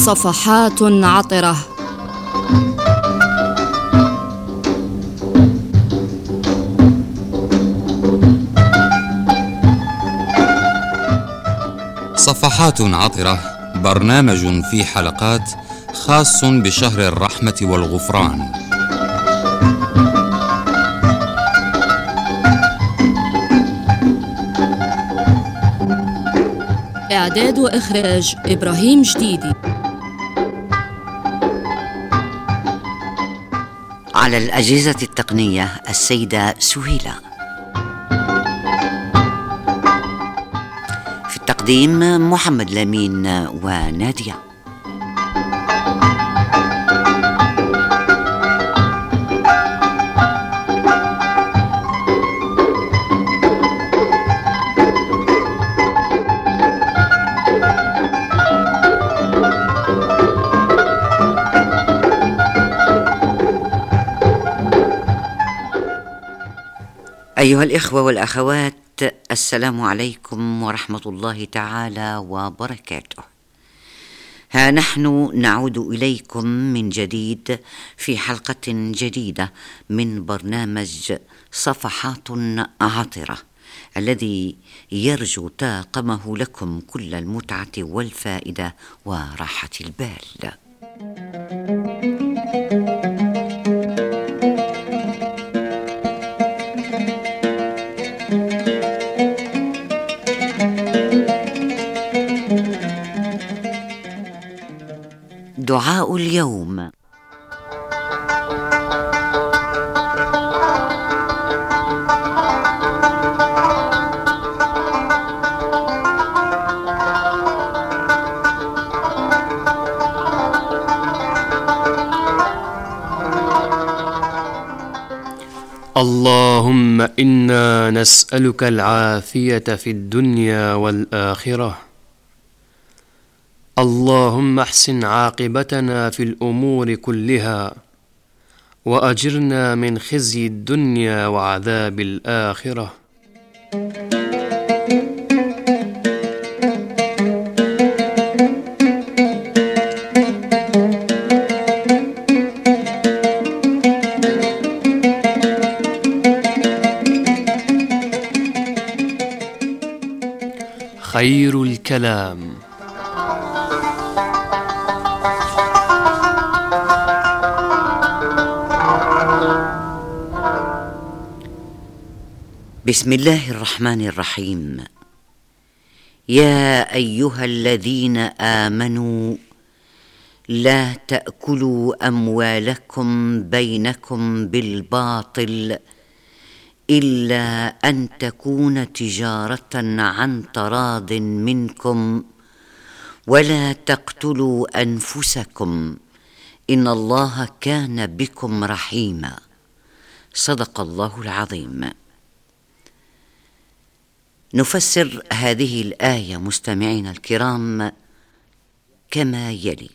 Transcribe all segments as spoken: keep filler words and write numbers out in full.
صفحات عطرة. صفحات عطرة برنامج في حلقات خاص بشهر الرحمة والغفران. إعداد وإخراج إبراهيم جديدي. على الأجهزة التقنية السيدة سهيلة. في التقديم محمد لامين ونادية. أيها الإخوة والأخوات، السلام عليكم ورحمة الله تعالى وبركاته. ها نحن نعود إليكم من جديد في حلقة جديدة من برنامج صفحات عطرة، الذي يرجو طاقمه لكم كل المتعة والفائدة وراحة البال. دعاء اليوم. اللهم إنا نسألك العافية في الدنيا والآخرة. اللهم احسن عاقبتنا في الأمور كلها، وأجرنا من خزي الدنيا وعذاب الآخرة. خير الكلام بسم الله الرحمن الرحيم. يا أيها الذين آمنوا لا تأكلوا أموالكم بينكم بالباطل إلا أن تكون تجارة عن تراض منكم، ولا تقتلوا أنفسكم إن الله كان بكم رحيما. صدق الله العظيم. نفسر هذه الآية مستمعينا الكرام كما يلي: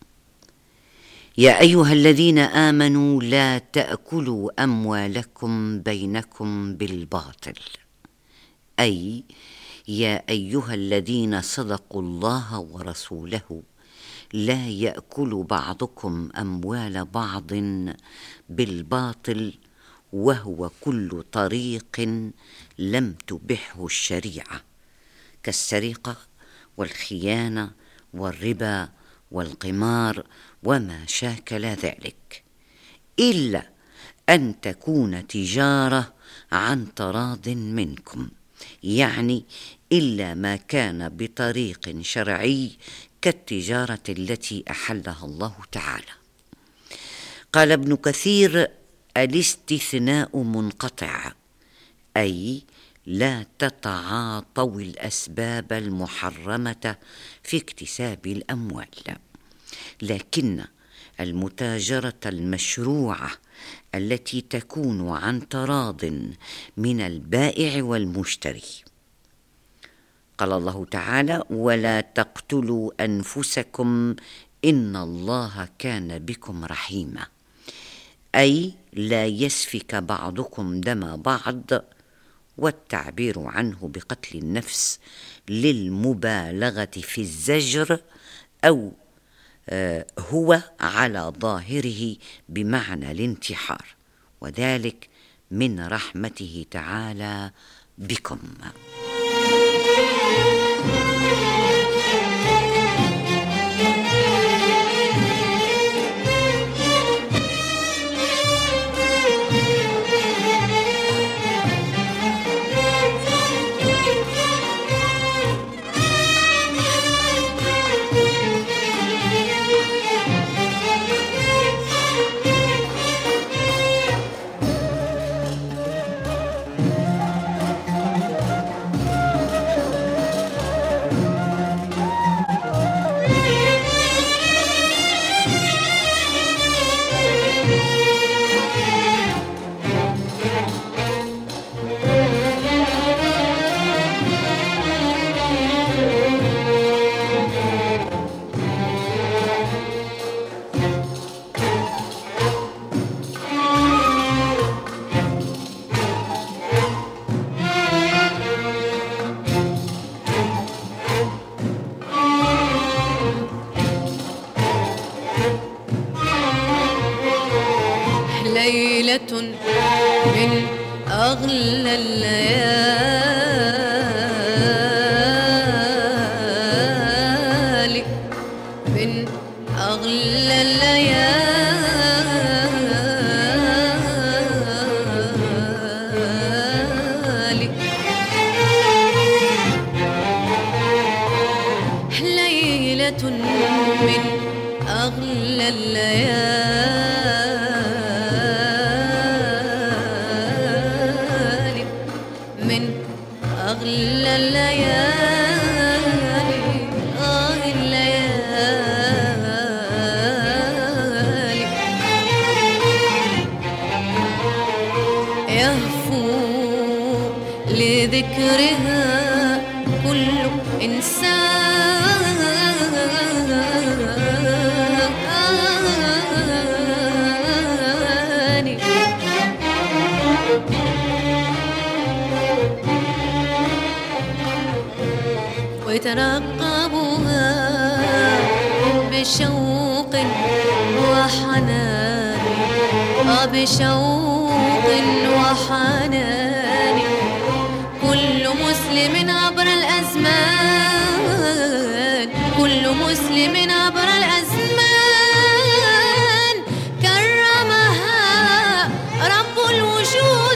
يا أيها الذين آمنوا لا تأكلوا أموالكم بينكم بالباطل، أي يا أيها الذين صدقوا الله ورسوله لا يأكل بعضكم أموال بعض بالباطل، وهو كل طريق لم تبحه الشريعة، كالسرقة والخيانة والربا والقمار وما شاكل ذلك، إلا أن تكون تجارة عن تراض منكم، يعني إلا ما كان بطريق شرعي كالتجارة التي أحلها الله تعالى. قال ابن كثير: الاستثناء منقطع، أي لا تتعاطوا الأسباب المحرمة في اكتساب الأموال، لكن المتاجرة المشروعة التي تكون عن تراض من البائع والمشتري. قال الله تعالى: ولا تقتلوا أنفسكم إن الله كان بكم رحيما، أي لا يسفك بعضكم دم بعض، والتعبير عنه بقتل النفس للمبالغة في الزجر أو هو على ظاهره بمعنى الانتحار، وذلك من رحمته تعالى بكم. ليلة من أغلى الليالي، من أغلى الليالي، ليلة من أغلى الليالي، من أغلى الليالي، آه الليالي، يهفو لذكرها كل إنسان، ويترقبها بشوق وحنان، آه بشوق وحنان، كل مسلم عبر الأزمان، كل مسلم عبر الأزمان، كرمها رب الوجود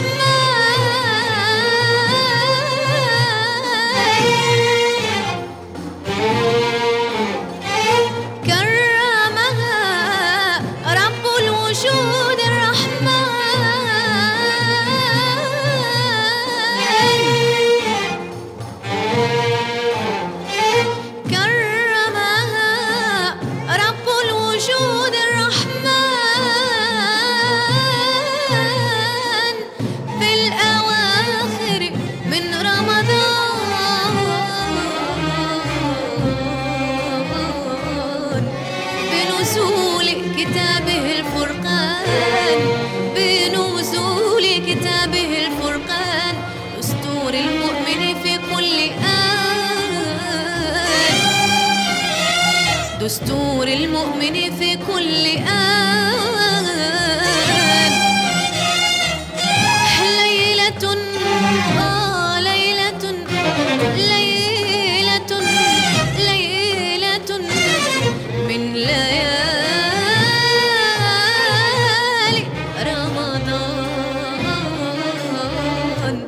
دستور المؤمن في كل آن، ليلة آه ليلة ليلة ليلة من ليالي رمضان.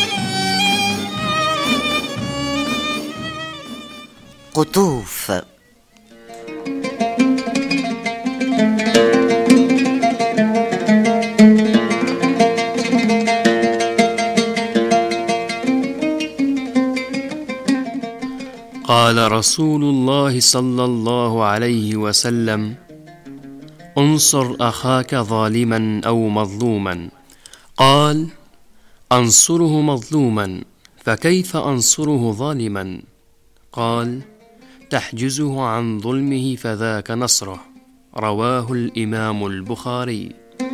قطوف قال رسول الله صلى الله عليه وسلم: انصر أخاك ظالما أو مظلوما. قال: أنصره مظلوما، فكيف أنصره ظالما؟ قال: تحجزه عن ظلمه فذاك نصره. رواه الإمام البخاري.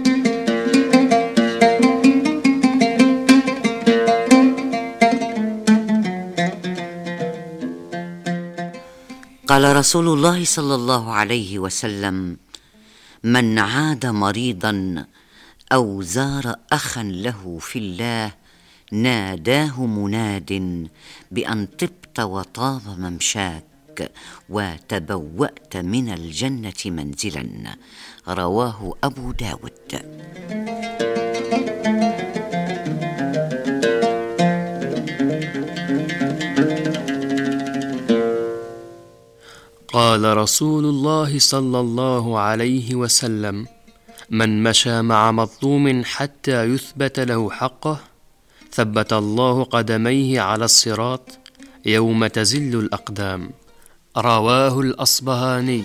قال رسول الله صلى الله عليه وسلم: من عاد مريضا أو زار أخا له في الله ناداه مناد بأن طبت وطاب ممشاك وتبوأت من الجنة منزلا. رواه أبو داود. قال رسول الله صلى الله عليه وسلم: من مشى مع مظلوم حتى يثبت له حقه ثبت الله قدميه على الصراط يوم تزل الأقدام. رواه الأصبهاني.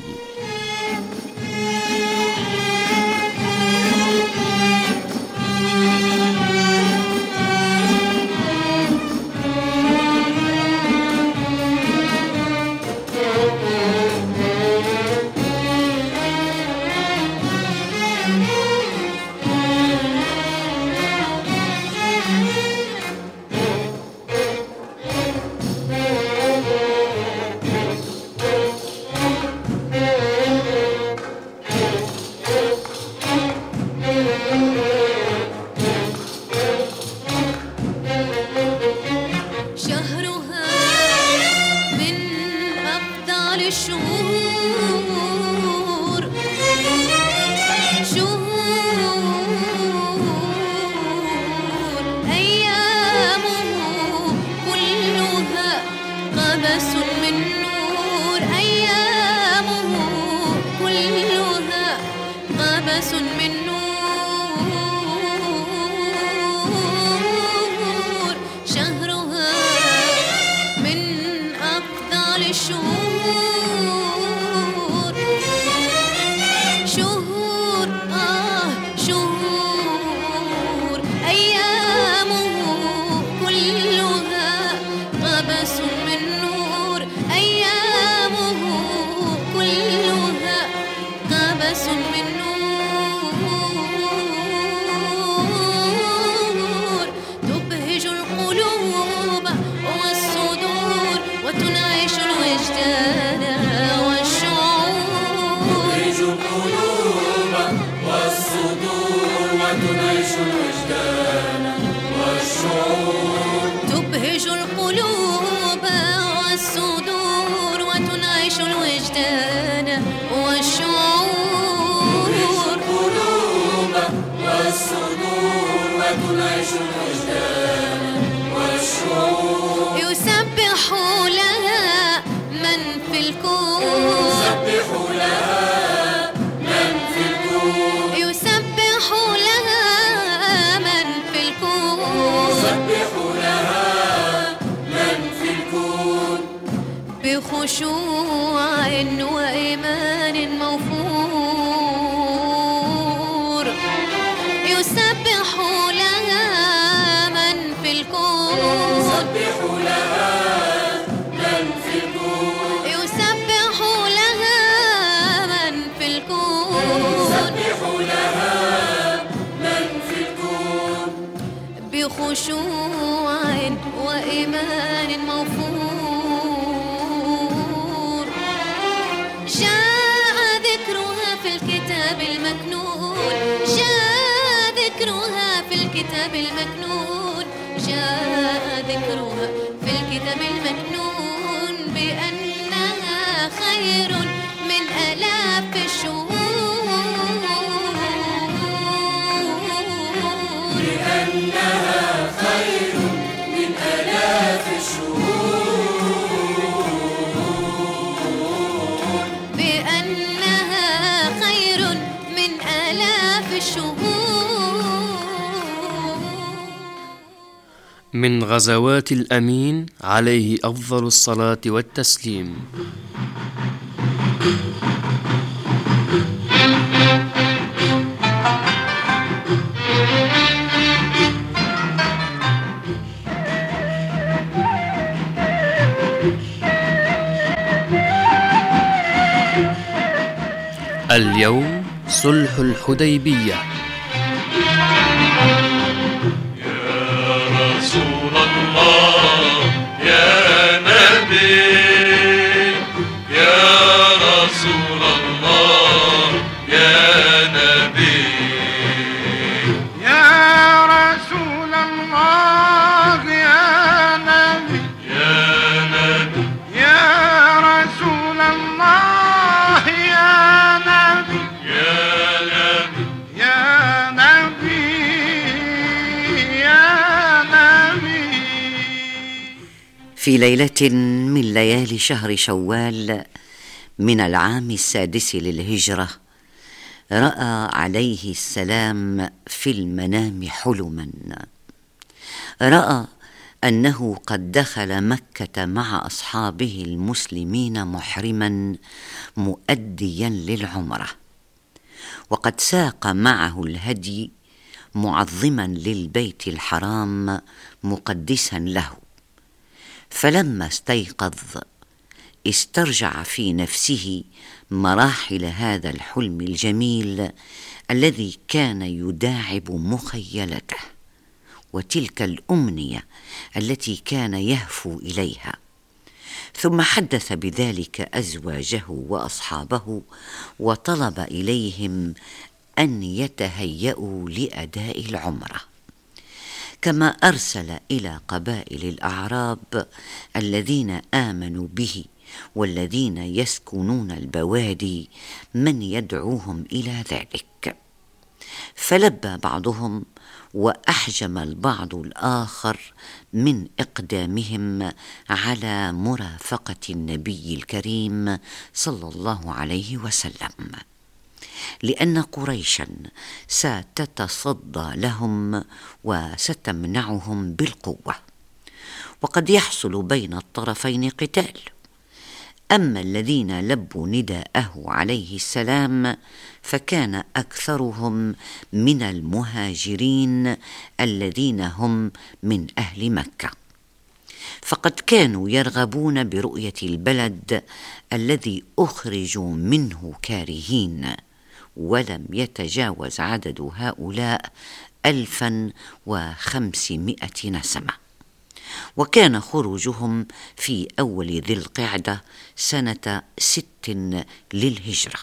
الشهور شهور أيامه كلها قبس من نور أيامه كلها قبس من نور شهرها من أفضل الشهور شهور آه شهور أيامه كلها قبس من نور أيامه كلها قبس من نور تبهج القلوب والصدور وتنعش الوجدان تبهج القلوب والصدور وتنعش الوجدان والشعور القلوب والصدور وتنعش الوجدان والشعور يسبح لها من في الكون يسبح لها من في الكون يسبح لها من في الكون يسبح لها من في الكون بخشوع وإيمان موفور يسبح لها من في الكون يسبح لها من في الكون يسبح لها من في الكون يسبح لها من في الكون بخشوع وإيمان موفور جاء ذكرها في الكتاب المكنون جاء ذكرها في الكتاب المكنون جاء ذكرها في الكتاب المكنون بأنها خير من آلاف الشهور بأنها خير من آلاف الشهور بأنها خير من آلاف الشهور من غزوات الأمين عليه أفضل الصلاة والتسليم. اليوم صلح الحديبية. يا رسول الله يا نبي، يا رسول الله يا نبي، يا رسول الله يا نبي، يا نبي، يا رسول الله يا نبي، يا نبي، يا نبي، يا نبي. في ليلة من ليالي شهر شوال من العام السادس للهجرة، رأى عليه السلام في المنام حلما. رأى أنه قد دخل مكة مع أصحابه المسلمين محرما مؤديا للعمرة، وقد ساق معه الهدي معظما للبيت الحرام مقدسا له. فلما استيقظ استرجع في نفسه مراحل هذا الحلم الجميل الذي كان يداعب مخيلته، وتلك الأمنية التي كان يهفو إليها. ثم حدث بذلك أزواجه وأصحابه، وطلب إليهم أن يتهيأوا لأداء العمرة، كما أرسل إلى قبائل الأعراب الذين آمنوا به والذين يسكنون البوادي من يدعوهم إلى ذلك. فلبى بعضهم وأحجم البعض الآخر من إقدامهم على مرافقة النبي الكريم صلى الله عليه وسلم، لأن قريشا ستتصدى لهم وستمنعهم بالقوة، وقد يحصل بين الطرفين قتال. أما الذين لبوا نداءه عليه السلام فكان أكثرهم من المهاجرين الذين هم من أهل مكة، فقد كانوا يرغبون برؤية البلد الذي أخرجوا منه كارهين، ولم يتجاوز عدد هؤلاء ألفا وخمسمائة نسمة. وكان خروجهم في أول ذي القعدة سنة ست للهجرة.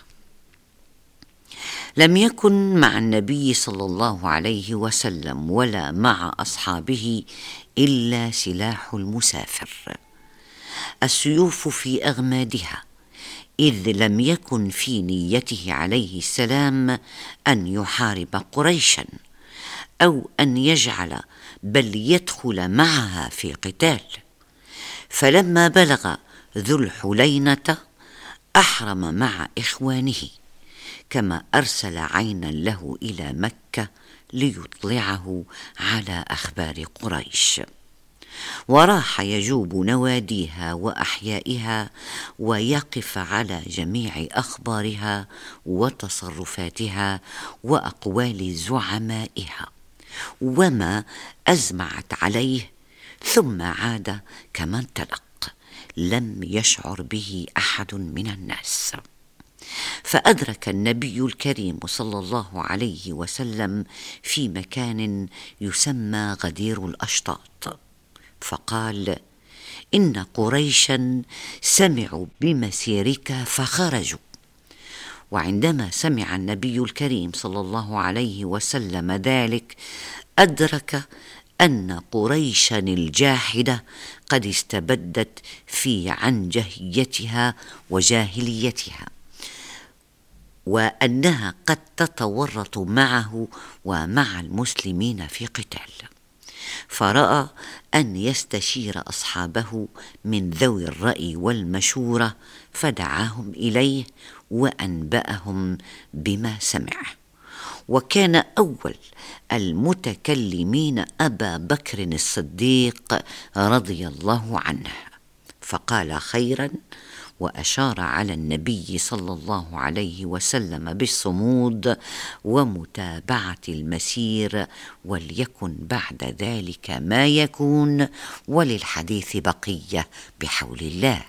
لم يكن مع النبي صلى الله عليه وسلم ولا مع أصحابه إلا سلاح المسافر، السيوف في أغمادها، إذ لم يكن في نيته عليه السلام أن يحارب قريشا أو أن يجعل بل يدخل معها في قتال. فلما بلغ ذو الحلينة أحرم مع إخوانه، كما أرسل عينا له إلى مكة ليطلعه على أخبار قريش، وراح يجوب نواديها وأحيائها ويقف على جميع أخبارها وتصرفاتها وأقوال زعمائها وما أزمعت عليه، ثم عاد كما انطلق، لم يشعر به أحد من الناس. فأدرك النبي الكريم صلى الله عليه وسلم في مكان يسمى غدير الأشطاط، فقال: إن قريشا سمعوا بمسيرك فخرجوا. وعندما سمع النبي الكريم صلى الله عليه وسلم ذلك أدرك أن قريشا الجاحدة قد استبدت في عنجهيتها وجاهليتها، وأنها قد تتورط معه ومع المسلمين في قتال. فرأى أن يستشير أصحابه من ذوي الرأي والمشورة، فدعاهم إليه وأنبأهم بما سمع، وكان أول المتكلمين أبا بكر الصديق رضي الله عنه، فقال خيرا وأشار على النبي صلى الله عليه وسلم بالصمود ومتابعة المسير، وليكن بعد ذلك ما يكون، وللحديث بقية بحول الله.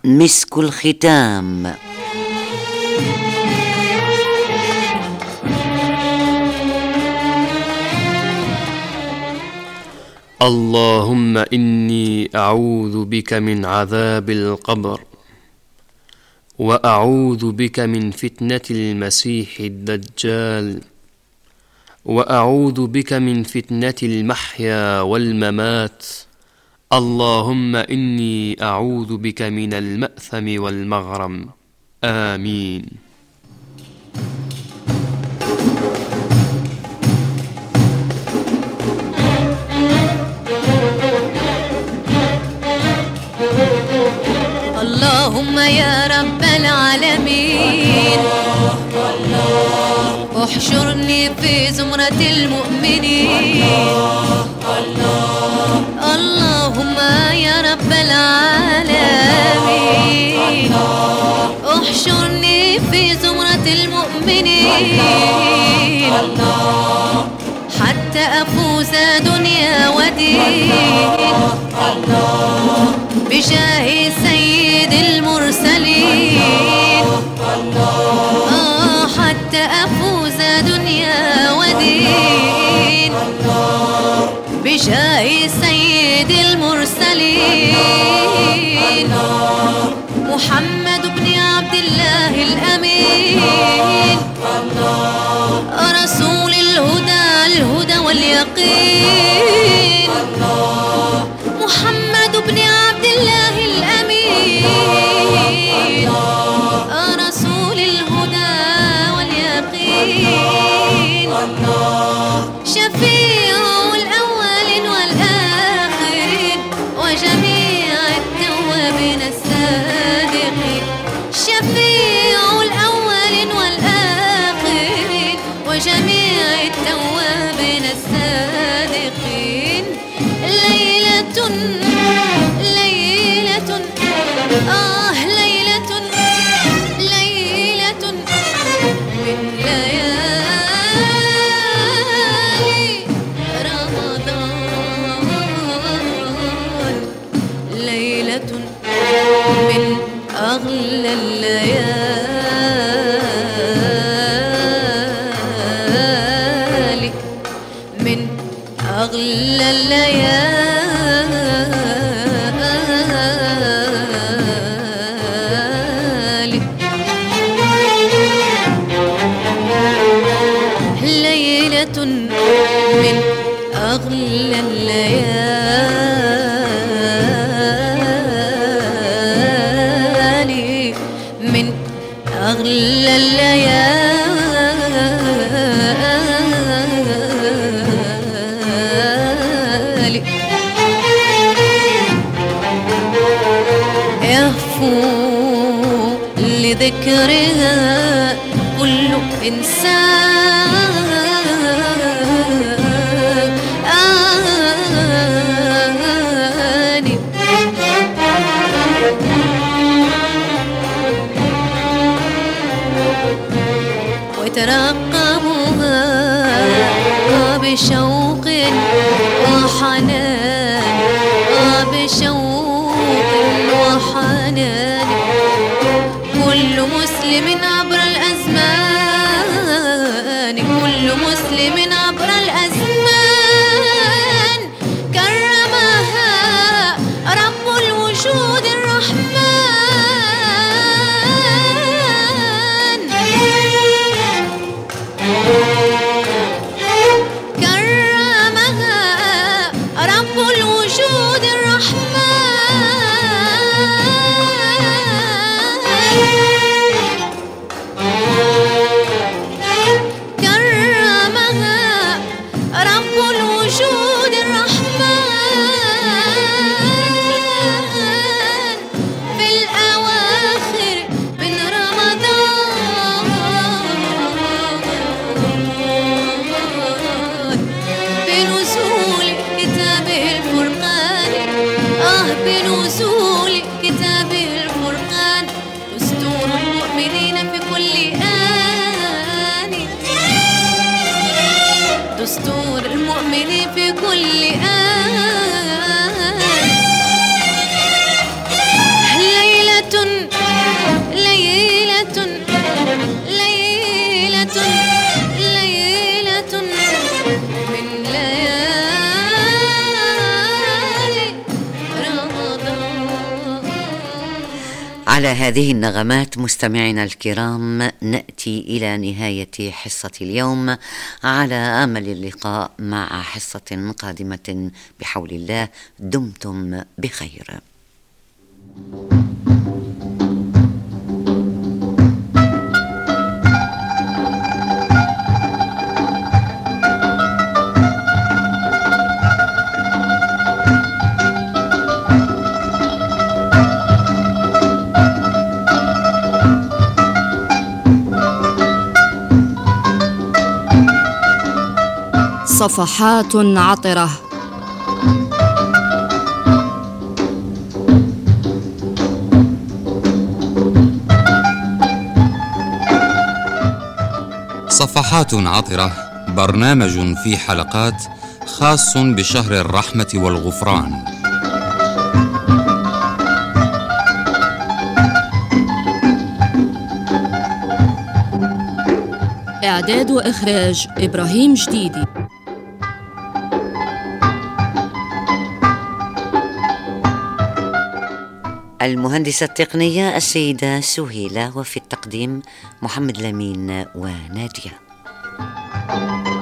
مسك الختام. اللهم إني أعوذ بك من عذاب القبر، وأعوذ بك من فتنة المسيح الدجال، وأعوذ بك من فتنة المحيا والممات. اللهم إني أعوذ بك من المأثم والمغرم. آمين. اللهم يا رب العالمين احشرني في زمرة المؤمنين. اللهم يا رب العالمين احشرني في زمرة المؤمنين حتى أفوز دنيا ودين بجاه سيد المرسلين. آه حتى أفوز دنيا ودين بجاه سيد المرسلين محمد بن عبد الله الأمين رسول الهدى الهدى واليقين. محمد بن عبد الله الأمين رسول الهدى واليقين شفيع الأولين والآخرين وجميع التوابين الصادقين. شفيع الأولين والآخرين وجميع التوابين الصادقين. ليلة ليلة آه ليلة ليلة من ليالي رمضان. ليلة من أغلى الليالي من أغلى الليالي ليلة من أغلى الليالي من أغلى الليالي يهفو لذكرها كل إنسان. آني وترقبها بشوق وحنان بشوق وحنان. كل مسلم عبر الأزمان كل مسلم عبر الأزمان كرمها رب الوجود الرحمن. كرمها رب الوجود الرحمن. كرمها رب الوجود الرحمن في الأواخر من رمضان بنزول كتابه الفرقان. آه بنزول كتابه الفرقان دستور المؤمنين في كل آن. دستور المؤمنين في كل آن. ليلة على هذه النغمات مستمعينا الكرام نأتي إلى نهاية حصة اليوم، على أمل اللقاء مع حصة قادمة بحول الله. دمتم بخير. صفحات عطرة. صفحات عطرة برنامج في حلقات خاص بشهر الرحمة والغفران. إعداد وإخراج إبراهيم جديدي. المهندسة التقنية السيدة سهيلة، وفي التقديم محمد لمين ونادية.